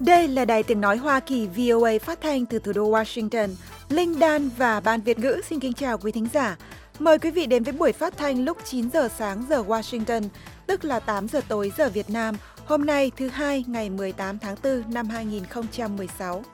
Đây là Đài Tiếng Nói Hoa Kỳ VOA phát thanh từ thủ đô Washington. Linh Dan và Ban Việt ngữ xin kính chào quý thính giả. Mời quý vị đến với buổi phát thanh lúc 9 giờ sáng giờ Washington, tức là 8 giờ tối giờ Việt Nam, hôm nay thứ Hai ngày 18 tháng 4 năm 2016.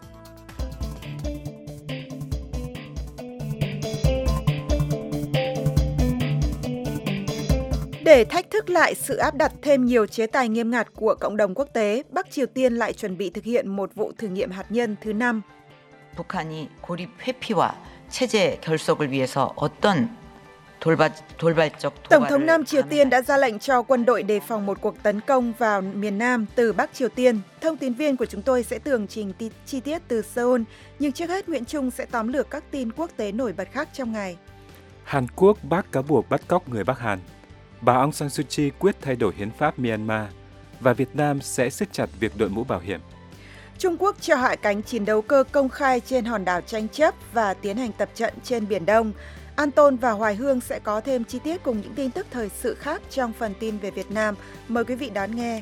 Để thách thức lại sự áp đặt thêm nhiều chế tài nghiêm ngặt của cộng đồng quốc tế, Bắc Triều Tiên lại chuẩn bị thực hiện một vụ thử nghiệm hạt nhân thứ 5. 북한이 고립 회피와 체제 결속을 위해서 어떤 돌발적 Tổng thống Nam Triều Tiên đã ra lệnh cho quân đội đề phòng một cuộc tấn công vào miền Nam từ Bắc Triều Tiên. Thông tin viên của chúng tôi sẽ tường trình chi tiết từ Seoul, nhưng trước hết Nguyễn Trung sẽ tóm lược các tin quốc tế nổi bật khác trong ngày. Hàn Quốc bác cáo buộc bắt cóc người Bắc Hàn. Bà Aung San Suu Kyi quyết thay đổi hiến pháp Myanmar và Việt Nam sẽ siết chặt việc đội mũ bảo hiểm. Trung Quốc cho hạ cánh chiến đấu cơ công khai trên hòn đảo tranh chấp và tiến hành tập trận trên Biển Đông. Anton và Hoài Hương sẽ có thêm chi tiết cùng những tin tức thời sự khác trong phần tin về Việt Nam. Mời quý vị đón nghe.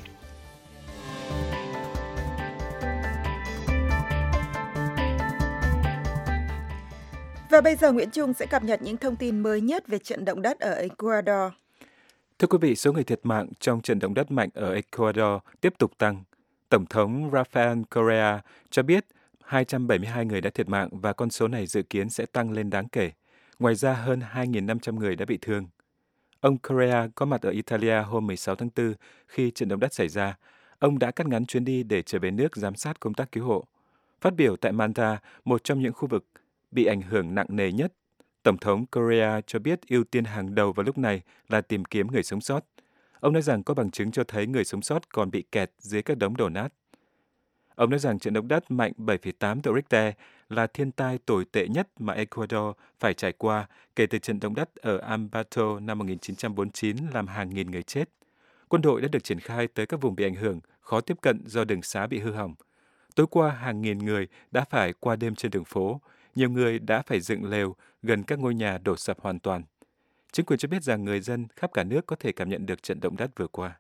Và bây giờ Nguyễn Trung sẽ cập nhật những thông tin mới nhất về trận động đất ở Ecuador. Thưa quý vị, số người thiệt mạng trong trận động đất mạnh ở Ecuador tiếp tục tăng. Tổng thống Rafael Correa cho biết 272 người đã thiệt mạng và con số này dự kiến sẽ tăng lên đáng kể. Ngoài ra, hơn 2.500 người đã bị thương. Ông Correa có mặt ở Italia hôm 16 tháng 4 khi trận động đất xảy ra. Ông đã cắt ngắn chuyến đi để trở về nước giám sát công tác cứu hộ. Phát biểu tại Manta, một trong những khu vực bị ảnh hưởng nặng nề nhất, Tổng thống Correa cho biết ưu tiên hàng đầu vào lúc này là tìm kiếm người sống sót. Ông nói rằng có bằng chứng cho thấy người sống sót còn bị kẹt dưới các đống đổ nát. Ông nói rằng trận động đất mạnh 7,8 độ Richter là thiên tai tồi tệ nhất mà Ecuador phải trải qua kể từ trận động đất ở Ambato năm 1949 làm hàng nghìn người chết. Quân đội đã được triển khai tới các vùng bị ảnh hưởng, khó tiếp cận do đường xá bị hư hỏng. Tối qua, hàng nghìn người đã phải qua đêm trên đường phố. Nhiều người đã phải dựng lều gần các ngôi nhà đổ sập hoàn toàn. Chính quyền cho biết rằng người dân khắp cả nước có thể cảm nhận được trận động đất vừa qua.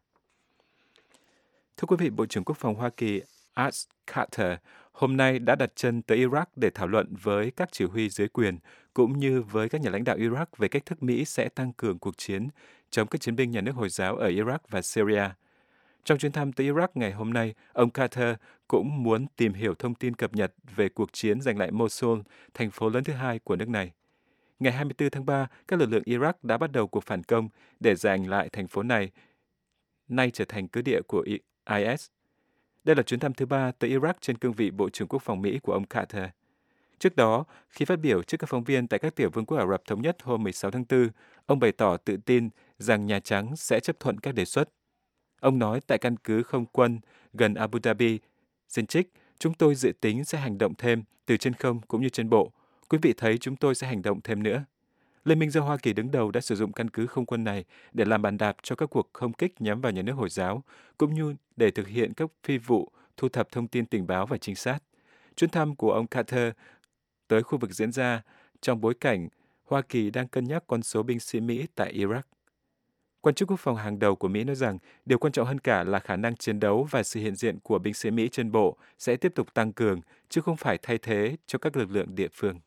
Thưa quý vị, Bộ trưởng Quốc phòng Hoa Kỳ Ash Carter hôm nay đã đặt chân tới Iraq để thảo luận với các chỉ huy dưới quyền cũng như với các nhà lãnh đạo Iraq về cách thức Mỹ sẽ tăng cường cuộc chiến chống các chiến binh nhà nước Hồi giáo ở Iraq và Syria. Trong chuyến thăm tới Iraq ngày hôm nay, ông Carter cũng muốn tìm hiểu thông tin cập nhật về cuộc chiến giành lại Mosul, thành phố lớn thứ hai của nước này. Ngày 24 tháng 3, các lực lượng Iraq đã bắt đầu cuộc phản công để giành lại thành phố này, nay trở thành cứ địa của IS. Đây là chuyến thăm thứ 3 tới Iraq trên cương vị Bộ trưởng Quốc phòng Mỹ của ông Carter. Trước đó, khi phát biểu trước các phóng viên tại các tiểu vương quốc Ả Rập Thống Nhất hôm 16 tháng 4, ông bày tỏ tự tin rằng Nhà Trắng sẽ chấp thuận các đề xuất. Ông nói tại căn cứ không quân gần Abu Dhabi, xin trích, chúng tôi dự tính sẽ hành động thêm từ trên không cũng như trên bộ. Quý vị thấy chúng tôi sẽ hành động thêm nữa. Liên minh do Hoa Kỳ đứng đầu đã sử dụng căn cứ không quân này để làm bàn đạp cho các cuộc không kích nhắm vào nhà nước Hồi giáo, cũng như để thực hiện các phi vụ thu thập thông tin tình báo và trinh sát. Chuyến thăm của ông Carter tới khu vực diễn ra trong bối cảnh Hoa Kỳ đang cân nhắc con số binh sĩ Mỹ tại Iraq. Quan chức quốc phòng hàng đầu của Mỹ nói rằng điều quan trọng hơn cả là khả năng chiến đấu và sự hiện diện của binh sĩ Mỹ trên bộ sẽ tiếp tục tăng cường, chứ không phải thay thế cho các lực lượng địa phương.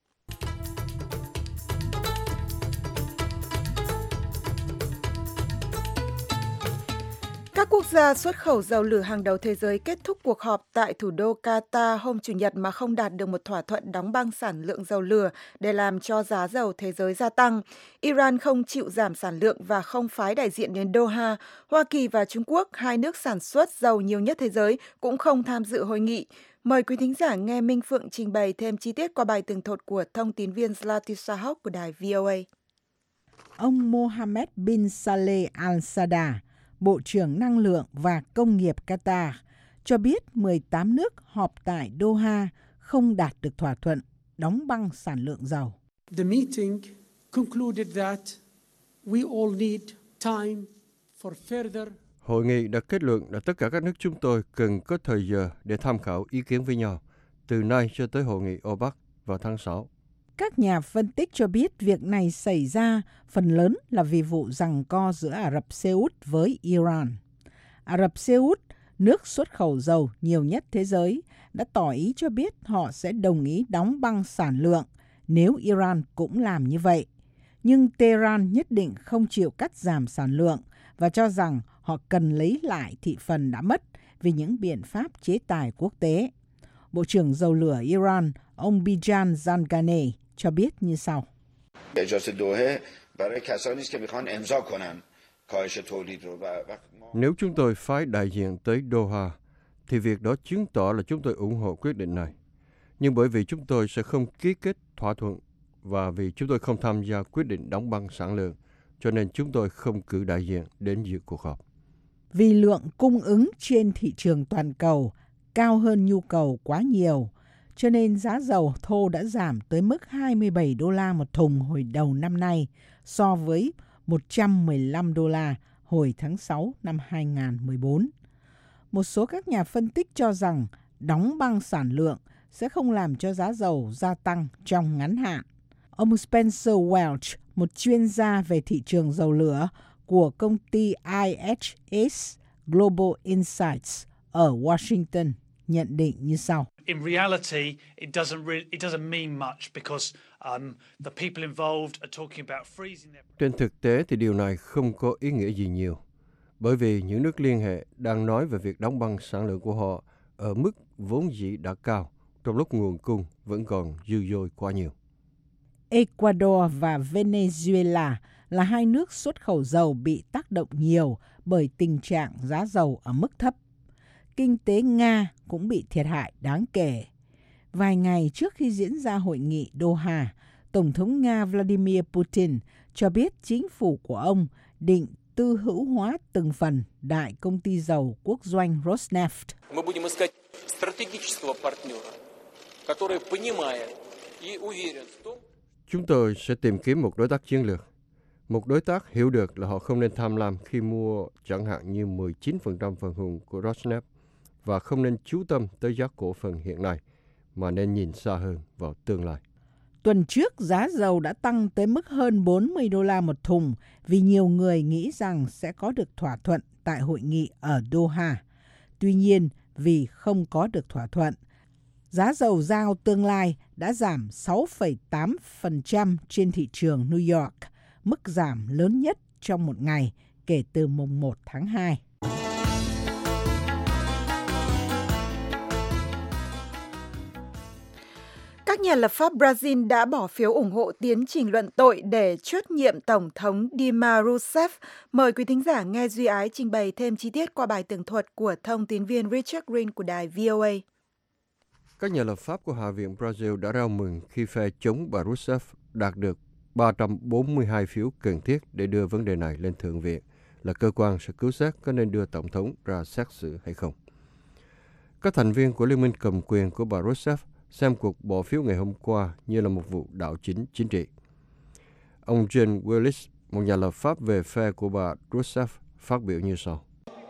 Các quốc gia xuất khẩu dầu lửa hàng đầu thế giới kết thúc cuộc họp tại thủ đô Qatar hôm Chủ nhật mà không đạt được một thỏa thuận đóng băng sản lượng dầu lửa để làm cho giá dầu thế giới gia tăng. Iran không chịu giảm sản lượng và không phái đại diện đến Doha. Hoa Kỳ và Trung Quốc, hai nước sản xuất dầu nhiều nhất thế giới, cũng không tham dự hội nghị. Mời quý thính giả nghe Minh Phượng trình bày thêm chi tiết qua bài tường thuật của thông tin viên Zlati Sahok của đài VOA. Ông Mohammed bin Saleh Al-Sadar, Bộ trưởng Năng lượng và Công nghiệp Qatar, cho biết 18 nước họp tại Doha không đạt được thỏa thuận đóng băng sản lượng dầu. The meeting concluded that we all need time for further. Hội nghị đã kết luận là tất cả các nước chúng tôi cần có thời giờ để tham khảo ý kiến với nhau, từ nay cho tới hội nghị OPEC vào tháng 6. Các nhà phân tích cho biết việc này xảy ra phần lớn là vì vụ giằng co giữa Ả Rập Xê Út với Iran. Ả Rập Xê Út nước xuất khẩu dầu nhiều nhất thế giới, đã tỏ ý cho biết họ sẽ đồng ý đóng băng sản lượng nếu Iran cũng làm như vậy. Nhưng Tehran nhất định không chịu cắt giảm sản lượng và cho rằng họ cần lấy lại thị phần đã mất vì những biện pháp chế tài quốc tế. Bộ trưởng Dầu lửa Iran, ông Bijan Zanganeh cho biết như sau. Nếu chúng tôi phái đại diện tới Doha, thì việc đó chứng tỏ là chúng tôi ủng hộ quyết định này. Nhưng bởi vì chúng tôi sẽ không ký kết thỏa thuận và vì chúng tôi không tham gia quyết định đóng băng sản lượng, cho nên chúng tôi không cử đại diện đến dự cuộc họp. Vì lượng cung ứng trên thị trường toàn cầu cao hơn nhu cầu quá nhiều, cho nên giá dầu thô đã giảm tới mức $27 một thùng hồi đầu năm nay so với $115 hồi tháng 6 năm 2014. Một số các nhà phân tích cho rằng đóng băng sản lượng sẽ không làm cho giá dầu gia tăng trong ngắn hạn. Ông Spencer Welch, một chuyên gia về thị trường dầu lửa của công ty IHS Global Insights ở Washington, nhận định như sau. In reality, it doesn't mean much because the people involved are talking about freezing their. Trên thực tế thì điều này không có ý nghĩa gì nhiều, bởi vì những nước liên hệ đang nói về việc đóng băng sản lượng của họ ở mức vốn dĩ đã cao, trong lúc nguồn cung vẫn còn dư dôi quá nhiều. Ecuador và Venezuela là hai nước xuất khẩu dầu bị tác động nhiều bởi tình trạng giá dầu ở mức thấp. Kinh tế Nga cũng bị thiệt hại đáng kể. Vài ngày trước khi diễn ra hội nghị Doha, Tổng thống Nga Vladimir Putin cho biết chính phủ của ông định tư hữu hóa từng phần đại công ty dầu quốc doanh Rosneft. Chúng tôi sẽ tìm kiếm một đối tác chiến lược. Một đối tác hiểu được là họ không nên tham lam khi mua chẳng hạn như 19% phần hùng của Rosneft và không nên chú tâm tới giá cổ phần hiện nay, mà nên nhìn xa hơn vào tương lai. Tuần trước, giá dầu đã tăng tới mức hơn $40 một thùng vì nhiều người nghĩ rằng sẽ có được thỏa thuận tại hội nghị ở Doha. Tuy nhiên, vì không có được thỏa thuận, giá dầu giao tương lai đã giảm 6,8% trên thị trường New York, mức giảm lớn nhất trong một ngày kể từ mùng 1 tháng 2. Các nhà lập pháp Brazil đã bỏ phiếu ủng hộ tiến trình luận tội để truất nhiệm Tổng thống Dilma Rousseff. Mời quý thính giả nghe Duy Ái trình bày thêm chi tiết qua bài tường thuật của thông tín viên Richard Green của đài VOA. Các nhà lập pháp của Hạ viện Brazil đã rao mừng khi phe chống bà Rousseff đạt được 342 phiếu cần thiết để đưa vấn đề này lên Thượng viện, là cơ quan sẽ cứu xét có nên đưa Tổng thống ra xét xử hay không. Các thành viên của Liên minh cầm quyền của bà Rousseff xem cuộc bỏ phiếu ngày hôm qua như là một vụ đảo chính chính trị. Ông John Willis, một nhà lập pháp về phe của bà Rousseff, phát biểu như sau.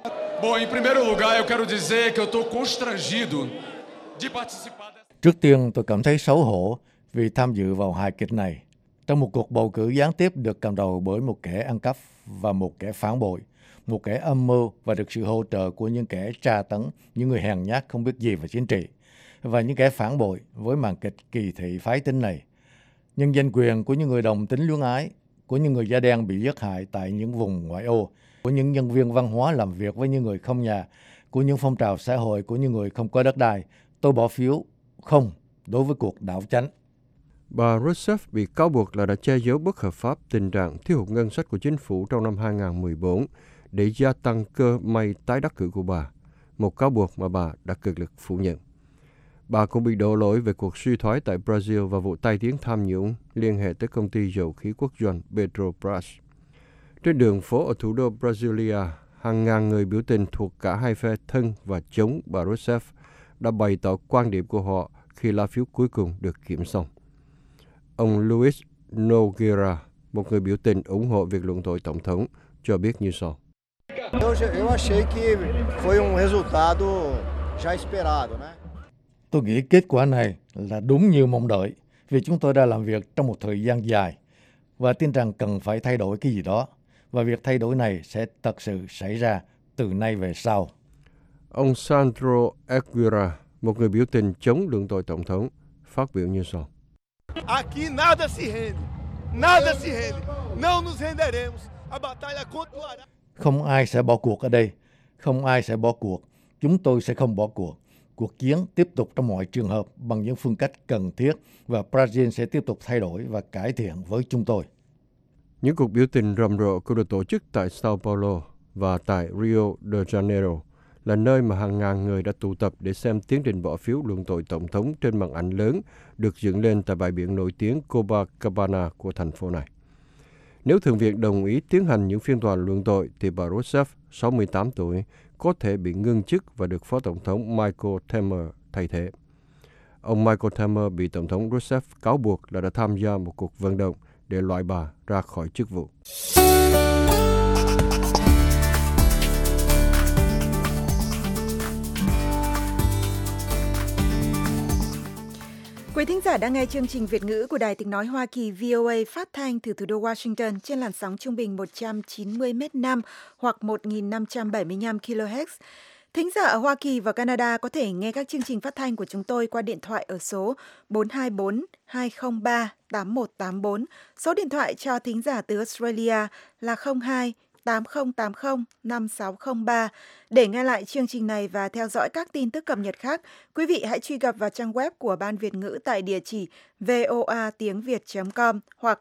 Trước tiên, tôi cảm thấy xấu hổ vì tham dự vào hài kịch này. Trong một cuộc bầu cử gián tiếp được cầm đầu bởi một kẻ ăn cắp và một kẻ phản bội, một kẻ âm mưu và được sự hỗ trợ của những kẻ tra tấn, những người hèn nhát không biết gì về chính trị, và những kẻ phản bội với màn kịch kỳ thị phái tính này. Nhưng danh quyền của những người đồng tính luyến ái, của những người da đen bị giết hại tại những vùng ngoại ô, của những nhân viên văn hóa làm việc với những người không nhà, của những phong trào xã hội của những người không có đất đai, tôi bỏ phiếu không đối với cuộc đảo chánh. Bà Rousseff bị cáo buộc là đã che giấu bất hợp pháp tình trạng thiếu hụt ngân sách của chính phủ trong năm 2014 để gia tăng cơ may tái đắc cử của bà, một cáo buộc mà bà đã cực lực phủ nhận. Bà cũng bị đổ lỗi về cuộc suy thoái tại Brazil và vụ tai tiếng tham nhũng liên hệ tới công ty dầu khí quốc doanh Petrobras. Trên đường phố ở thủ đô Brasilia, hàng ngàn người biểu tình thuộc cả hai phe thân và chống bà Rousseff đã bày tỏ quan điểm của họ khi lá phiếu cuối cùng được kiểm xong. Ông Luis Nogueira, một người biểu tình ủng hộ việc luận tội tổng thống, cho biết như sau. Tôi nghĩ kết quả này là đúng như mong đợi, vì chúng tôi đã làm việc trong một thời gian dài và tin rằng cần phải thay đổi cái gì đó, và việc thay đổi này sẽ thật sự xảy ra từ nay về sau. Ông Sandro Aguirre, một người biểu tình chống luận tội tổng thống, phát biểu như sau. Aqui nada se rende. Nada se rende. Não nos renderemos. A batalha continuará. Không ai sẽ bỏ cuộc ở đây. Không ai sẽ bỏ cuộc. Chúng tôi sẽ không bỏ cuộc. Cuộc chiến tiếp tục trong mọi trường hợp bằng những phương cách cần thiết và Brazil sẽ tiếp tục thay đổi và cải thiện với chúng tôi. Những cuộc biểu tình rầm rộ cũng được tổ chức tại Sao Paulo và tại Rio de Janeiro, là nơi mà hàng ngàn người đã tụ tập để xem tiến trình bỏ phiếu luận tội tổng thống trên màn ảnh lớn được dựng lên tại bãi biển nổi tiếng Copacabana của thành phố này. Nếu Thượng viện đồng ý tiến hành những phiên tòa luận tội, thì bà Rousseff, 68 tuổi, có thể bị ngưng chức và được Phó Tổng thống Michael Temer thay thế. Ông Michael Temer bị Tổng thống Rousseff cáo buộc là đã tham gia một cuộc vận động để loại bà ra khỏi chức vụ. Quý thính giả đang nghe chương trình Việt ngữ của Đài Tiếng nói Hoa Kỳ VOA phát thanh từ thủ đô Washington trên làn sóng trung bình 190 m/năm hoặc 1.575 kHz. Thính giả ở Hoa Kỳ và Canada có thể nghe các chương trình phát thanh của chúng tôi qua điện thoại ở số 424 203 8184. Số điện thoại cho thính giả từ Australia là 02 8080 5603. Để nghe lại chương trình này và theo dõi các tin tức cập nhật khác, quý vị hãy truy cập vào trang web của Ban Việt ngữ tại địa chỉ voatiengviet.com hoặc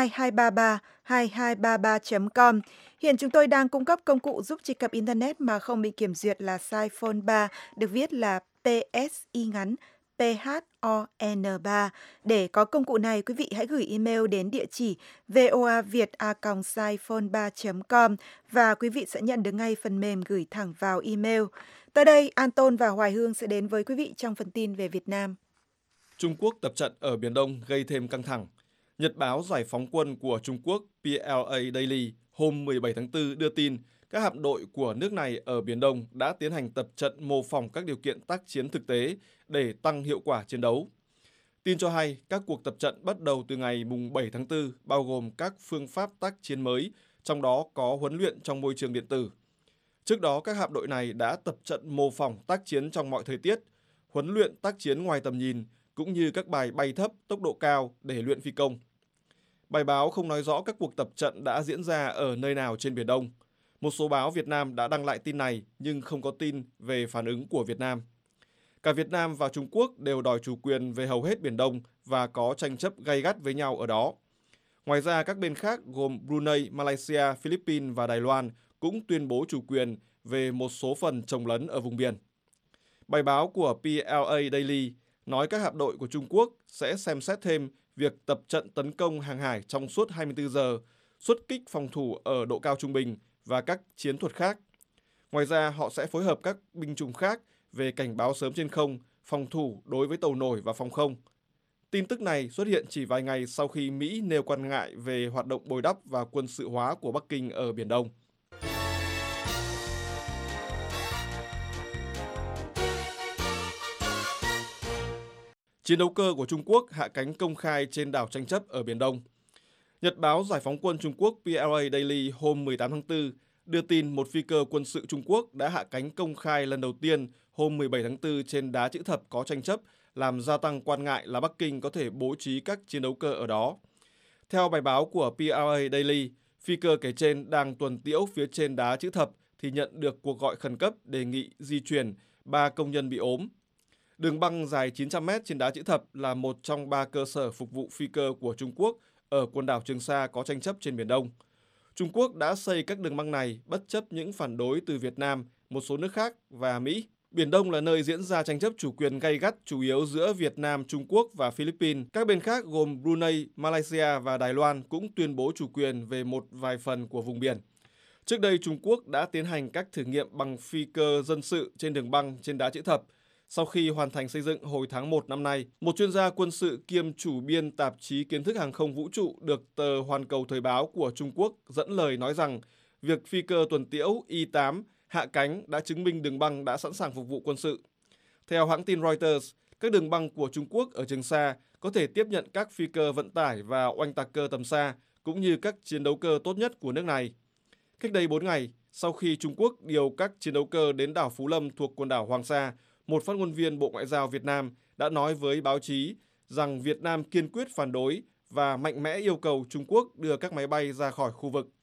2233-2233.com. Hiện chúng tôi đang cung cấp công cụ giúp truy cập Internet mà không bị kiểm duyệt là Siphone 3, được viết là PSI ngắn PHON3. Để có công cụ này, quý vị hãy gửi email đến địa chỉ voaviet@siphone3.com và quý vị sẽ nhận được ngay phần mềm gửi thẳng vào email. Tới đây, Anton và Hoài Hương sẽ đến với quý vị trong phần tin về Việt Nam. Trung Quốc tập trận ở Biển Đông gây thêm căng thẳng. Nhật báo Giải phóng quân của Trung Quốc PLA Daily hôm 17 tháng 4 đưa tin các hạm đội của nước này ở Biển Đông đã tiến hành tập trận mô phỏng các điều kiện tác chiến thực tế để tăng hiệu quả chiến đấu. Tin cho hay các cuộc tập trận bắt đầu từ ngày 7 tháng 4, bao gồm các phương pháp tác chiến mới, trong đó có huấn luyện trong môi trường điện tử. Trước đó, các hạm đội này đã tập trận mô phỏng tác chiến trong mọi thời tiết, huấn luyện tác chiến ngoài tầm nhìn, cũng như các bài bay thấp, tốc độ cao để luyện phi công. Bài báo không nói rõ các cuộc tập trận đã diễn ra ở nơi nào trên Biển Đông. Một số báo Việt Nam đã đăng lại tin này nhưng không có tin về phản ứng của Việt Nam. Cả Việt Nam và Trung Quốc đều đòi chủ quyền về hầu hết Biển Đông và có tranh chấp gay gắt với nhau ở đó. Ngoài ra, các bên khác gồm Brunei, Malaysia, Philippines và Đài Loan cũng tuyên bố chủ quyền về một số phần chồng lấn ở vùng biển. Bài báo của PLA Daily nói các hạm đội của Trung Quốc sẽ xem xét thêm việc tập trận tấn công hàng hải trong suốt 24 giờ, xuất kích phòng thủ ở độ cao trung bình và các chiến thuật khác. Ngoài ra, họ sẽ phối hợp các binh chủng khác về cảnh báo sớm trên không, phòng thủ đối với tàu nổi và phòng không. Tin tức này xuất hiện chỉ vài ngày sau khi Mỹ nêu quan ngại về hoạt động bồi đắp và quân sự hóa của Bắc Kinh ở Biển Đông. Chiến đấu cơ của Trung Quốc hạ cánh công khai trên đảo tranh chấp ở Biển Đông. Nhật báo Giải phóng quân Trung Quốc PLA Daily hôm 18 tháng 4 đưa tin một phi cơ quân sự Trung Quốc đã hạ cánh công khai lần đầu tiên hôm 17 tháng 4 trên đá chữ thập có tranh chấp, làm gia tăng quan ngại là Bắc Kinh có thể bố trí các chiến đấu cơ ở đó. Theo bài báo của PLA Daily, phi cơ kể trên đang tuần tiễu phía trên đá chữ thập thì nhận được cuộc gọi khẩn cấp đề nghị di chuyển 3 công nhân bị ốm. Đường băng dài 900 mét trên đá chữ thập là một trong 3 cơ sở phục vụ phi cơ của Trung Quốc ở quần đảo Trường Sa có tranh chấp trên Biển Đông. Trung Quốc đã xây các đường băng này bất chấp những phản đối từ Việt Nam, một số nước khác và Mỹ. Biển Đông là nơi diễn ra tranh chấp chủ quyền gay gắt chủ yếu giữa Việt Nam, Trung Quốc và Philippines. Các bên khác gồm Brunei, Malaysia và Đài Loan cũng tuyên bố chủ quyền về một vài phần của vùng biển. Trước đây, Trung Quốc đã tiến hành các thử nghiệm bằng phi cơ dân sự trên đường băng trên đá chữ thập. Sau khi hoàn thành xây dựng hồi tháng 1 năm nay, một chuyên gia quân sự kiêm chủ biên tạp chí Kiến thức hàng không vũ trụ được tờ Hoàn Cầu Thời báo của Trung Quốc dẫn lời nói rằng việc phi cơ tuần tiễu Y-8 hạ cánh đã chứng minh đường băng đã sẵn sàng phục vụ quân sự. Theo hãng tin Reuters, các đường băng của Trung Quốc ở Trường Sa có thể tiếp nhận các phi cơ vận tải và oanh tạc cơ tầm xa, cũng như các chiến đấu cơ tốt nhất của nước này. Cách đây 4 ngày, sau khi Trung Quốc điều các chiến đấu cơ đến đảo Phú Lâm thuộc quần đảo Hoàng Sa, một phát ngôn viên Bộ Ngoại giao Việt Nam đã nói với báo chí rằng Việt Nam kiên quyết phản đối và mạnh mẽ yêu cầu Trung Quốc đưa các máy bay ra khỏi khu vực.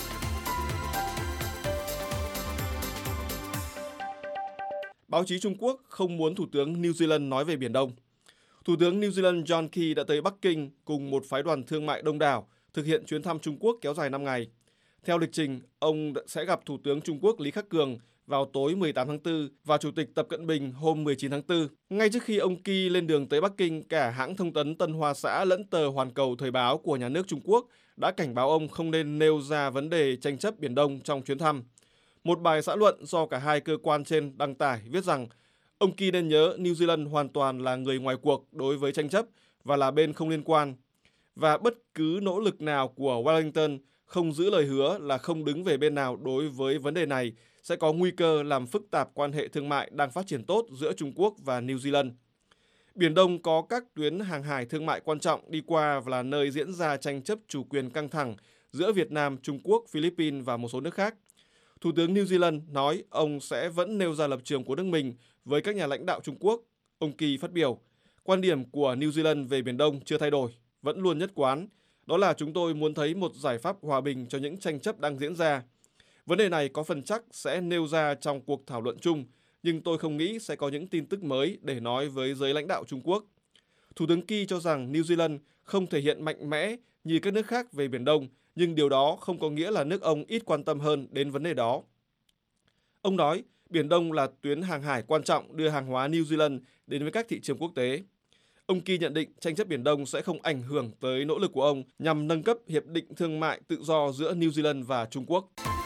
Báo chí Trung Quốc không muốn Thủ tướng New Zealand nói về Biển Đông. Thủ tướng New Zealand John Key đã tới Bắc Kinh cùng một phái đoàn thương mại đông đảo thực hiện chuyến thăm Trung Quốc kéo dài 5 ngày. Theo lịch trình, ông sẽ gặp Thủ tướng Trung Quốc Lý Khắc Cường vào tối 18 tháng 4 và Chủ tịch Tập Cận Bình hôm 19 tháng 4. Ngay trước khi ông Key lên đường tới Bắc Kinh, cả hãng thông tấn Tân Hoa Xã lẫn tờ Hoàn Cầu Thời báo của nhà nước Trung Quốc đã cảnh báo ông không nên nêu ra vấn đề tranh chấp Biển Đông trong chuyến thăm. Một bài xã luận do cả hai cơ quan trên đăng tải viết rằng ông Key nên nhớ New Zealand hoàn toàn là người ngoài cuộc đối với tranh chấp và là bên không liên quan. Và bất cứ nỗ lực nào của Wellington không giữ lời hứa là không đứng về bên nào đối với vấn đề này sẽ có nguy cơ làm phức tạp quan hệ thương mại đang phát triển tốt giữa Trung Quốc và New Zealand. Biển Đông có các tuyến hàng hải thương mại quan trọng đi qua và là nơi diễn ra tranh chấp chủ quyền căng thẳng giữa Việt Nam, Trung Quốc, Philippines và một số nước khác. Thủ tướng New Zealand nói ông sẽ vẫn nêu ra lập trường của nước mình với các nhà lãnh đạo Trung Quốc. Ông Key phát biểu, quan điểm của New Zealand về Biển Đông chưa thay đổi, vẫn luôn nhất quán. Đó là chúng tôi muốn thấy một giải pháp hòa bình cho những tranh chấp đang diễn ra. Vấn đề này có phần chắc sẽ nêu ra trong cuộc thảo luận chung, nhưng tôi không nghĩ sẽ có những tin tức mới để nói với giới lãnh đạo Trung Quốc. Thủ tướng Key cho rằng New Zealand không thể hiện mạnh mẽ như các nước khác về Biển Đông, nhưng điều đó không có nghĩa là nước ông ít quan tâm hơn đến vấn đề đó. Ông nói, Biển Đông là tuyến hàng hải quan trọng đưa hàng hóa New Zealand đến với các thị trường quốc tế. Ông Key nhận định tranh chấp Biển Đông sẽ không ảnh hưởng tới nỗ lực của ông nhằm nâng cấp Hiệp định Thương mại Tự do giữa New Zealand và Trung Quốc.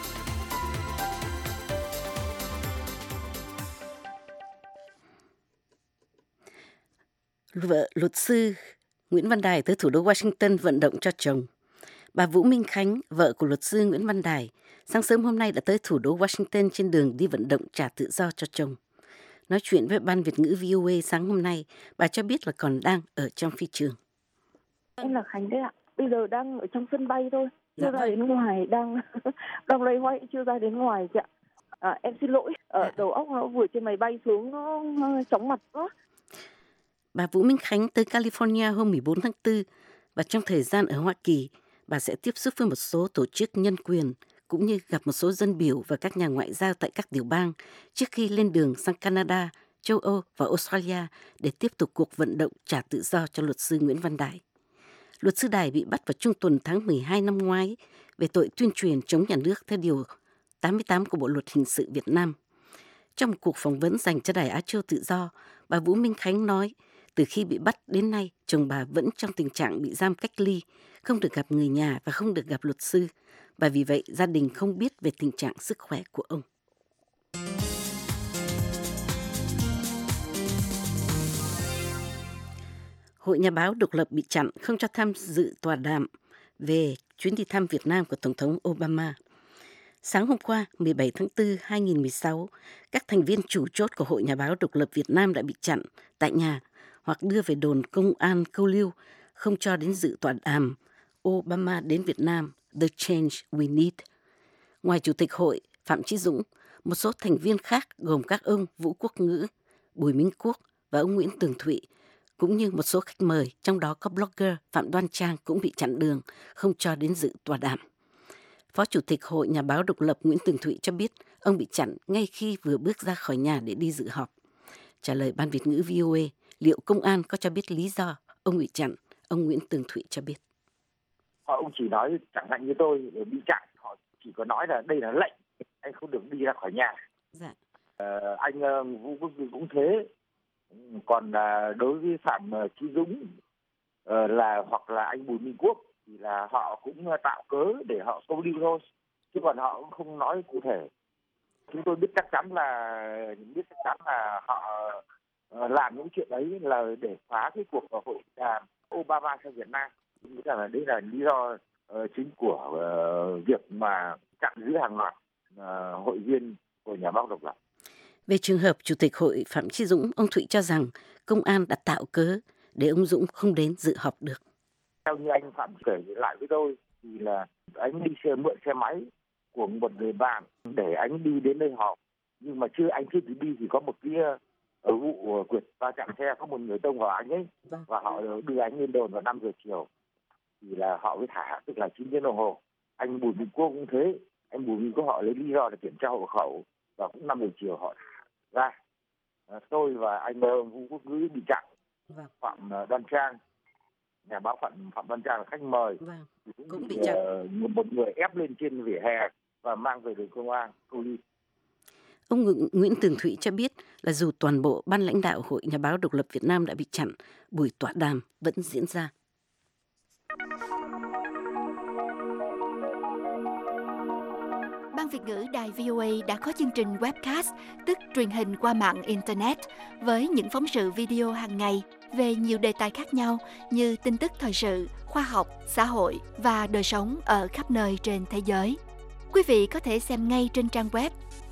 Vợ luật sư Nguyễn Văn Đài tới thủ đô Washington vận động cho chồng. Bà Vũ Minh Khánh, vợ của luật sư Nguyễn Văn Đài, sáng sớm hôm nay đã tới thủ đô Washington trên đường đi vận động trả tự do cho chồng. Nói chuyện với Ban Việt ngữ VOA sáng hôm nay, bà cho biết là còn đang ở trong phi trường. Em là Khánh đấy ạ. Bây giờ đang ở trong sân bay thôi. Chưa ra đến ngoài, đang loay hoay chưa ra đến ngoài chị ạ. Em xin lỗi, đầu óc nó vừa trên máy bay xuống, nó chóng mặt quá. Bà Vũ Minh Khánh tới California hôm 14 tháng 4 và trong thời gian ở Hoa Kỳ, bà sẽ tiếp xúc với một số tổ chức nhân quyền cũng như gặp một số dân biểu và các nhà ngoại giao tại các tiểu bang trước khi lên đường sang Canada, châu Âu và Australia để tiếp tục cuộc vận động trả tự do cho luật sư Nguyễn Văn Đài. Luật sư Đài bị bắt vào trung tuần tháng 12 năm ngoái về tội tuyên truyền chống nhà nước theo Điều 88 của Bộ Luật Hình sự Việt Nam. Trong một cuộc phỏng vấn dành cho Đài Á Châu Tự Do, bà Vũ Minh Khánh nói từ khi bị bắt đến nay, chồng bà vẫn trong tình trạng bị giam cách ly, không được gặp người nhà và không được gặp luật sư. Và vì vậy, gia đình không biết về tình trạng sức khỏe của ông. Hội Nhà báo độc lập bị chặn không cho tham dự tọa đàm về chuyến đi thăm Việt Nam của Tổng thống Obama. Sáng hôm qua, 17 tháng 4, 2016, các thành viên chủ chốt của Hội Nhà báo độc lập Việt Nam đã bị chặn tại nhà hoặc đưa về đồn công an câu lưu, không cho đến dự tọa đàm Obama đến Việt Nam, The Change We Need. Ngoài Chủ tịch Hội Phạm Chí Dũng, một số thành viên khác gồm các ông Vũ Quốc Ngữ, Bùi Minh Quốc và ông Nguyễn Tường Thụy, cũng như một số khách mời, trong đó có blogger Phạm Đoan Trang cũng bị chặn đường, không cho đến dự tọa đàm. Phó Chủ tịch Hội Nhà báo độc lập Nguyễn Tường Thụy cho biết ông bị chặn ngay khi vừa bước ra khỏi nhà để đi dự họp. Trả lời Ban Việt ngữ VOA, liệu công an có cho biết lý do ông bị chặn, ông Nguyễn Tường Thụy cho biết. Ông chỉ nói chẳng hạn như tôi bị chặn, họ chỉ có nói là đây là lệnh, anh không được đi ra khỏi nhà. Dạ. Anh Vũ Quốc Ngữ cũng thế. Còn đối với Phạm Chí Dũng là hoặc là anh Bùi Minh Quốc thì là họ cũng tạo cớ để họ câu lưu thôi, chứ còn họ cũng không nói cụ thể. Chúng tôi biết chắc chắn là họ làm những chuyện ấy là để phá cái cuộc hội đàm Obama sang Việt Nam. Tôi nghĩ rằng là đây là lý do chính của việc mà chặn giữ hàng loạt hội viên của Nhà báo độc lập. Về trường hợp Chủ tịch Hội Phạm Chí Dũng, ông Thụy cho rằng công an đã tạo cớ để ông Dũng không đến dự họp được. Theo như anh Phạm kể lại với tôi thì là anh đi mượn xe máy của một người bạn để anh đi đến nơi họp, nhưng mà anh chưa đi thì có một cái vụ quyệt va chạm xe, có một người tông vào anh ấy và họ đưa anh lên đồn vào 5 giờ chiều thì là họ mới thả, tức là 9 tiếng đồng hồ. Anh Bùi Minh Quốc cũng thế, anh Bùi Minh Quốc họ lấy lý do để kiểm tra hộ khẩu và cũng 5 giờ chiều họ thả ra. Tôi và anh Vũ Quốc Ngữ bị chặn. Phạm Đoan Trang, nhà báo Phạm Đoan Trang là khách mời, cũng bị một người ép lên trên vỉa hè và mang về đồn công an. Ông Nguyễn Tường Thụy cho biết là dù toàn bộ ban lãnh đạo Hội Nhà báo Độc lập Việt Nam đã bị chặn, buổi tọa đàm vẫn diễn ra. Ban Việt ngữ Đài VOA đã có chương trình webcast, tức truyền hình qua mạng Internet, với những phóng sự video hàng ngày về nhiều đề tài khác nhau như tin tức thời sự, khoa học, xã hội và đời sống ở khắp nơi trên thế giới. Quý vị có thể xem ngay trên trang web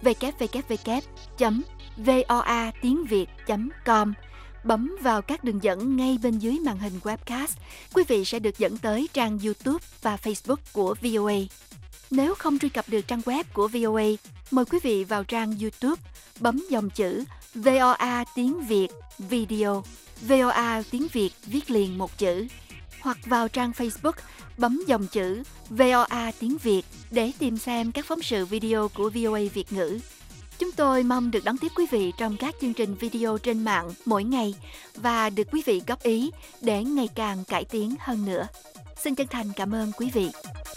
www.voatiengviet.com. Bấm vào các đường dẫn ngay bên dưới màn hình webcast, quý vị sẽ được dẫn tới trang YouTube và Facebook của VOA. Nếu không truy cập được trang web của VOA, mời quý vị vào trang YouTube, bấm dòng chữ VOA tiếng Việt Video, VOA tiếng Việt viết liền một chữ, hoặc vào trang Facebook, bấm dòng chữ VOA tiếng Việt để tìm xem các phóng sự video của VOA Việt ngữ. Chúng tôi mong được đón tiếp quý vị trong các chương trình video trên mạng mỗi ngày và được quý vị góp ý để ngày càng cải tiến hơn nữa. Xin chân thành cảm ơn quý vị.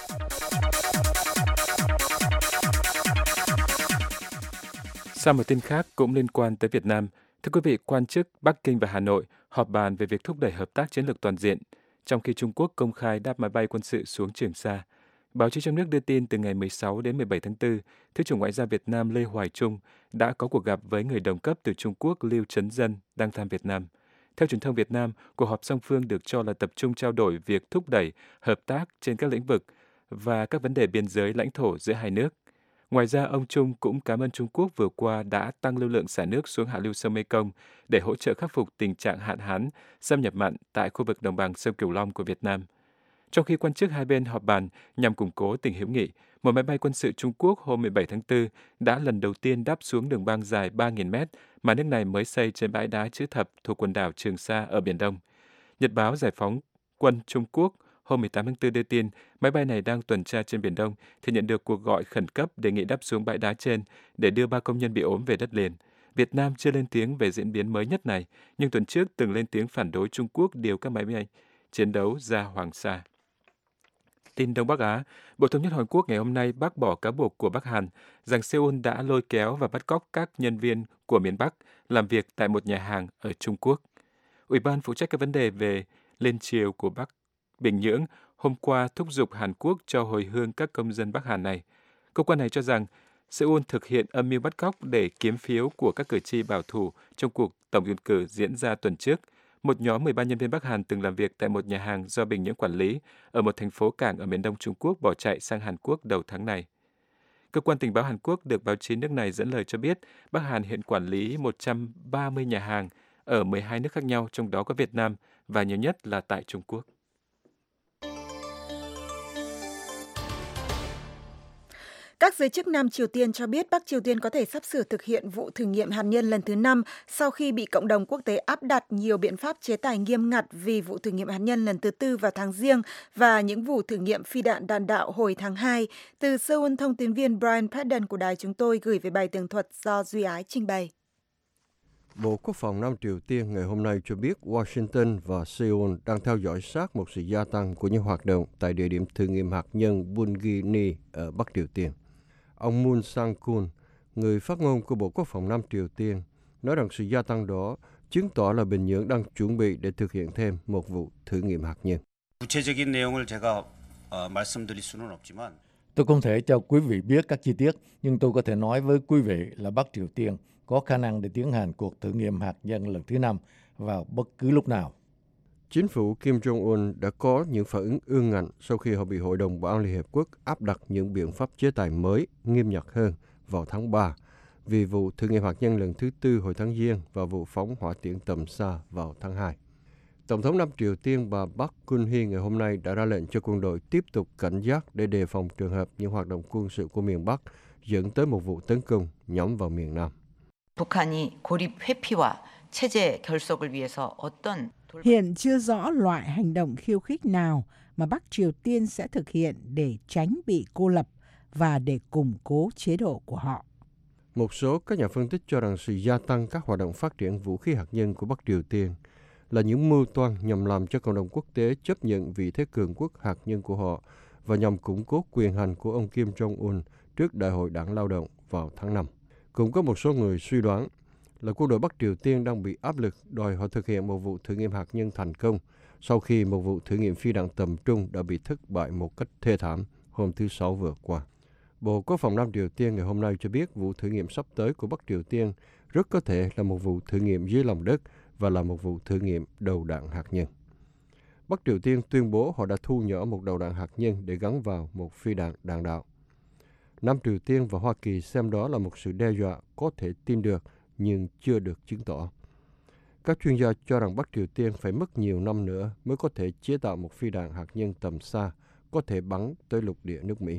Sang một tin khác cũng liên quan tới Việt Nam, thưa quý vị, quan chức Bắc Kinh và Hà Nội họp bàn về việc thúc đẩy hợp tác chiến lược toàn diện, trong khi Trung Quốc công khai đáp máy bay quân sự xuống Trường Sa. Báo chí trong nước đưa tin từ ngày 16 đến 17 tháng 4, Thứ trưởng Ngoại giao Việt Nam Lê Hoài Trung đã có cuộc gặp với người đồng cấp từ Trung Quốc Lưu Chấn Dân đang thăm Việt Nam. Theo truyền thông Việt Nam, cuộc họp song phương được cho là tập trung trao đổi việc thúc đẩy hợp tác trên các lĩnh vực và các vấn đề biên giới lãnh thổ giữa hai nước. Ngoài ra, ông Trung cũng cảm ơn Trung Quốc vừa qua đã tăng lưu lượng xả nước xuống hạ lưu sông Mekong để hỗ trợ khắc phục tình trạng hạn hán, xâm nhập mặn tại khu vực đồng bằng sông Cửu Long của Việt Nam. Trong khi quan chức hai bên họp bàn nhằm củng cố tình hữu nghị, một máy bay quân sự Trung Quốc hôm 17 tháng 4 đã lần đầu tiên đáp xuống đường băng dài 3.000 mét mà nước này mới xây trên bãi đá chữ thập thuộc quần đảo Trường Sa ở Biển Đông. Nhật báo Giải phóng quân Trung Quốc hôm 18 tháng 4 đưa tin máy bay này đang tuần tra trên Biển Đông thì nhận được cuộc gọi khẩn cấp đề nghị đáp xuống bãi đá trên để đưa 3 công nhân bị ốm về đất liền. Việt Nam chưa lên tiếng về diễn biến mới nhất này, nhưng tuần trước từng lên tiếng phản đối Trung Quốc điều các máy bay chiến đấu ra Hoàng Sa. Tin Đông Bắc Á, Bộ Thống nhất Hàn Quốc ngày hôm nay bác bỏ cáo buộc của Bắc Hàn rằng Seoul đã lôi kéo và bắt cóc các nhân viên của miền Bắc làm việc tại một nhà hàng ở Trung Quốc. Ủy ban phụ trách các vấn đề về liên triều của Bắc Bình Nhưỡng hôm qua thúc giục Hàn Quốc cho hồi hương các công dân Bắc Hàn này. Cơ quan này cho rằng Seoul thực hiện âm mưu bắt cóc để kiếm phiếu của các cử tri bảo thủ trong cuộc tổng tuyển cử diễn ra tuần trước. Một nhóm 13 nhân viên Bắc Hàn từng làm việc tại một nhà hàng do Bình Nhưỡng quản lý ở một thành phố cảng ở miền đông Trung Quốc bỏ chạy sang Hàn Quốc đầu tháng này. Cơ quan tình báo Hàn Quốc được báo chí nước này dẫn lời cho biết Bắc Hàn hiện quản lý 130 nhà hàng ở 12 nước khác nhau, trong đó có Việt Nam và nhiều nhất là tại Trung Quốc. Các giới chức Nam Triều Tiên cho biết Bắc Triều Tiên có thể sắp sửa thực hiện vụ thử nghiệm hạt nhân lần thứ 5 sau khi bị cộng đồng quốc tế áp đặt nhiều biện pháp chế tài nghiêm ngặt vì vụ thử nghiệm hạt nhân lần thứ 4 vào tháng Giêng và những vụ thử nghiệm phi đạn đạn đạo hồi tháng 2. Từ Seoul, thông tin viên Brian Padden của đài chúng tôi gửi về bài tường thuật do Duy Ái trình bày. Bộ Quốc phòng Nam Triều Tiên ngày hôm nay cho biết Washington và Seoul đang theo dõi sát một sự gia tăng của những hoạt động tại địa điểm thử nghiệm hạt nhân Punggye-ri ở Bắc Triều Tiên. Ông Moon Sang-kun, người phát ngôn của Bộ Quốc phòng Nam Triều Tiên, nói rằng sự gia tăng đó chứng tỏ là Bình Nhưỡng đang chuẩn bị để thực hiện thêm một vụ thử nghiệm hạt nhân. Tôi không thể cho quý vị biết các chi tiết, nhưng tôi có thể nói với quý vị là Bắc Triều Tiên có khả năng để tiến hành cuộc thử nghiệm hạt nhân lần thứ 5 vào bất cứ lúc nào. Chính phủ Kim Jong-un đã có những phản ứng ương ngạnh sau khi họ bị Hội đồng Bảo an Liên Hiệp Quốc áp đặt những biện pháp chế tài mới nghiêm ngặt hơn vào tháng 3 vì vụ thử nghiệm hạt nhân lần thứ 4 hồi tháng Giêng và vụ phóng hỏa tiễn tầm xa vào tháng 2. Tổng thống Nam Triều Tiên bà Park Geun-hye ngày hôm nay đã ra lệnh cho quân đội tiếp tục cảnh giác để đề phòng trường hợp những hoạt động quân sự của miền Bắc dẫn tới một vụ tấn công nhắm vào miền Nam. 북한이 고립 회피와 체제 결속을 위해서 어떤 Hiện chưa rõ loại hành động khiêu khích nào mà Bắc Triều Tiên sẽ thực hiện để tránh bị cô lập và để củng cố chế độ của họ. Một số các nhà phân tích cho rằng sự gia tăng các hoạt động phát triển vũ khí hạt nhân của Bắc Triều Tiên là những mưu toan nhằm làm cho cộng đồng quốc tế chấp nhận vị thế cường quốc hạt nhân của họ và nhằm củng cố quyền hành của ông Kim Jong-un trước Đại hội Đảng Lao động vào tháng 5. Cũng có một số người suy đoán là quân đội Bắc Triều Tiên đang bị áp lực đòi họ thực hiện một vụ thử nghiệm hạt nhân thành công sau khi một vụ thử nghiệm phi đạn tầm trung đã bị thất bại một cách thê thảm hôm thứ Sáu vừa qua. Bộ Quốc phòng Nam Triều Tiên ngày hôm nay cho biết vụ thử nghiệm sắp tới của Bắc Triều Tiên rất có thể là một vụ thử nghiệm dưới lòng đất và là một vụ thử nghiệm đầu đạn hạt nhân. Bắc Triều Tiên tuyên bố họ đã thu nhỏ một đầu đạn hạt nhân để gắn vào một phi đạn đạn đạo. Nam Triều Tiên và Hoa Kỳ xem đó là một sự đe dọa có thể tin được nhưng chưa được chứng tỏ. Các chuyên gia cho rằng Bắc Triều Tiên phải mất nhiều năm nữa mới có thể chế tạo một phi đạn hạt nhân tầm xa có thể bắn tới lục địa nước Mỹ.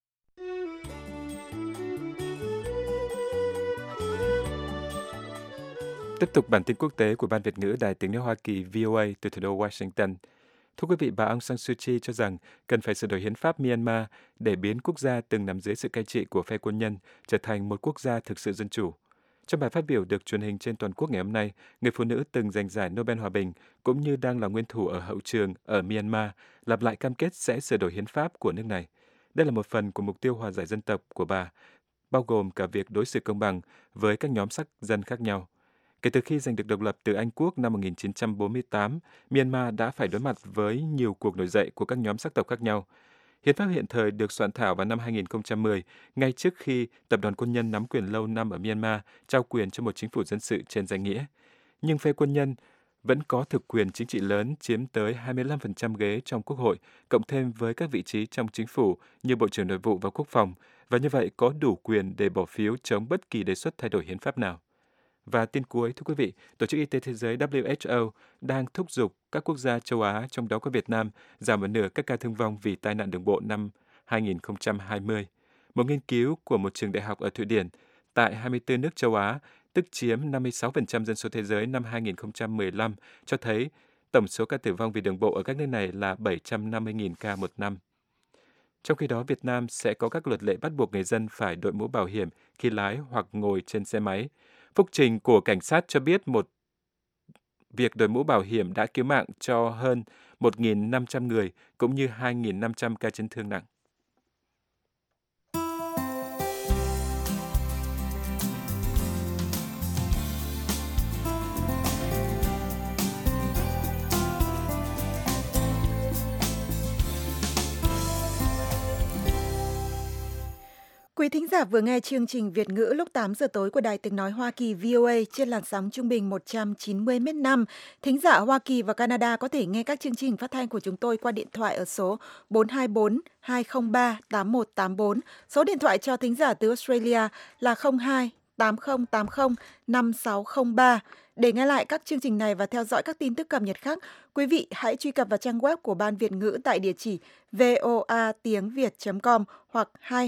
Tiếp tục bản tin quốc tế của Ban Việt ngữ Đài Tiếng nói Hoa Kỳ VOA từ thủ đô Washington. Thưa quý vị, bà Aung San Suu Kyi cho rằng cần phải sửa đổi hiến pháp Myanmar để biến quốc gia từng nằm dưới sự cai trị của phe quân nhân trở thành một quốc gia thực sự dân chủ. Trong bài phát biểu được truyền hình trên toàn quốc ngày hôm nay, người phụ nữ từng giành giải Nobel Hòa bình cũng như đang là nguyên thủ ở hậu trường ở Myanmar lặp lại cam kết sẽ sửa đổi hiến pháp của nước này. Đây là một phần của mục tiêu hòa giải dân tộc của bà, bao gồm cả việc đối xử công bằng với các nhóm sắc dân khác nhau. Kể từ khi giành được độc lập từ Anh Quốc năm 1948, Myanmar đã phải đối mặt với nhiều cuộc nổi dậy của các nhóm sắc tộc khác nhau. Hiến pháp hiện thời được soạn thảo vào năm 2010, ngay trước khi tập đoàn quân nhân nắm quyền lâu năm ở Myanmar trao quyền cho một chính phủ dân sự trên danh nghĩa. Nhưng phe quân nhân vẫn có thực quyền chính trị lớn chiếm tới 25% ghế trong quốc hội, cộng thêm với các vị trí trong chính phủ như Bộ trưởng Nội vụ và Quốc phòng, và như vậy có đủ quyền để bỏ phiếu chống bất kỳ đề xuất thay đổi hiến pháp nào. Và tin cuối, thưa quý vị, Tổ chức Y tế Thế giới WHO đang thúc giục các quốc gia châu Á, trong đó có Việt Nam, giảm một nửa các ca thương vong vì tai nạn đường bộ năm 2020. Một nghiên cứu của một trường đại học ở Thụy Điển tại 24 nước châu Á, tức chiếm 56% dân số thế giới năm 2015, cho thấy tổng số ca tử vong vì đường bộ ở các nước này là 750.000 ca một năm. Trong khi đó, Việt Nam sẽ có các luật lệ bắt buộc người dân phải đội mũ bảo hiểm khi lái hoặc ngồi trên xe máy. Phúc trình của cảnh sát cho biết việc đội mũ bảo hiểm đã cứu mạng cho hơn 1.500 người, cũng như 2.500 ca chấn thương nặng. Quý thính giả vừa nghe chương trình Việt ngữ lúc 8 giờ tối của Đài Tiếng nói Hoa Kỳ VOA trên làn sóng trung bình 190 m/s. Thính giả Hoa Kỳ và Canada có thể nghe các chương trình phát thanh của chúng tôi qua điện thoại ở số 424 203 8184. Số điện thoại cho thính giả từ Australia là 02 8080 5603. Để nghe lại các chương trình này và theo dõi các tin tức cập nhật khác, quý vị hãy truy cập vào trang web của Ban Việt ngữ tại địa chỉ voatiengviet.com hoặc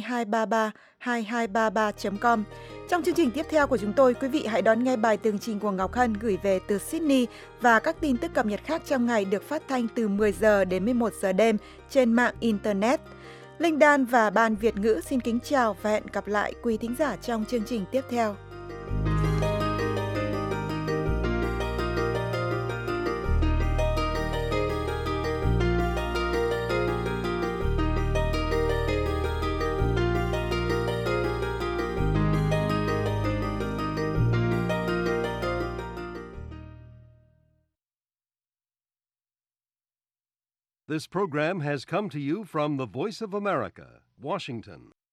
22332233.com. Trong chương trình tiếp theo của chúng tôi, quý vị hãy đón nghe bài tường trình của Ngọc Hân gửi về từ Sydney và các tin tức cập nhật khác trong ngày được phát thanh từ 10 giờ đến 11 giờ đêm trên mạng Internet. Linh Đan và Ban Việt ngữ xin kính chào và hẹn gặp lại quý thính giả trong chương trình tiếp theo. This program has come to you from the Voice of America, Washington.